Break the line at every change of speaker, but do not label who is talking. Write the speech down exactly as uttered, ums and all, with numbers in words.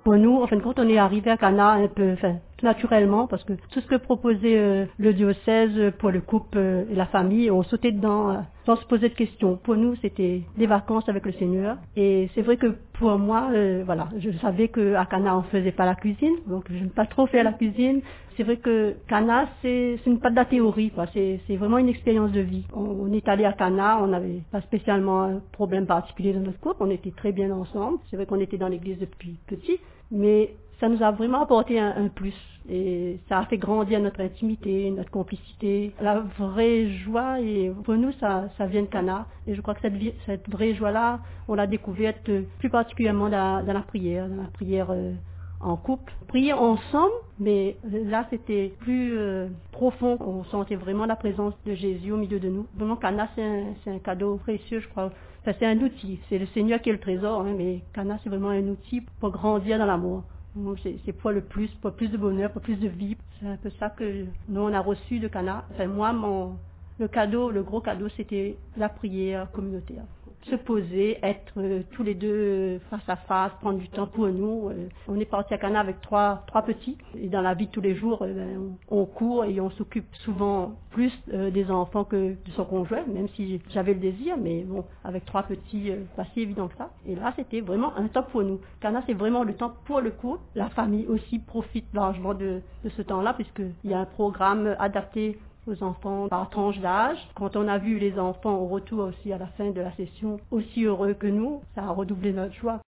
Pour nous, en fin de compte, on est arrivé à Cana un peu, enfin, naturellement, parce que tout ce que proposait euh, le diocèse pour le couple euh, et la famille, on sautait dedans euh, sans se poser de questions. Pour nous, c'était des vacances avec le Seigneur. Et c'est vrai que pour moi, euh, voilà, je savais qu'à Cana, on faisait pas la cuisine, donc je n'ai pas trop fait la cuisine. C'est vrai que Cana, c'est, c'est pas de la théorie, quoi. C'est, c'est vraiment une expérience de vie. On, on est allé à Cana, on n'avait pas spécialement un problème particulier dans notre couple, on était très bien ensemble. C'est vrai qu'on était dans l'église depuis petit, mais ça nous a vraiment apporté un, un plus. Et ça a fait grandir notre intimité, notre complicité, la vraie joie. Et pour nous, ça, ça vient de Cana. Et je crois que cette, vie- cette vraie joie-là, on l'a découverte euh, plus particulièrement dans, dans la prière, dans la prière euh, en couple. Prier ensemble, mais là, c'était plus euh, profond. On sentait vraiment la présence de Jésus au milieu de nous. Vraiment, Cana, c'est un, c'est un cadeau précieux, je crois. Enfin, c'est un outil. C'est le Seigneur qui est le trésor, hein, mais Cana, c'est vraiment un outil pour grandir dans l'amour. C'est, c'est pour le plus, pour plus de bonheur, pour plus de vie. C'est un peu ça que nous, on a reçu de Cana. Enfin, moi, mon, le cadeau, le gros cadeau, c'était la prière communautaire. Se poser, être euh, tous les deux euh, face à face, prendre du temps pour nous. Euh, on est parti à Cana avec trois, trois petits. Et dans la vie de tous les jours, euh, ben, on, on court et on s'occupe souvent plus euh, des enfants que de son conjoint, même si j'avais le désir. Mais bon, avec trois petits, euh, pas si évident que ça. Et là, c'était vraiment un temps pour nous. Cana, c'est vraiment le temps pour le couple. La famille aussi profite largement de, de ce temps-là, puisqu'il y a un programme adapté aux enfants par tranche d'âge. Quand on a vu les enfants au retour aussi à la fin de la session aussi heureux que nous, ça a redoublé notre joie.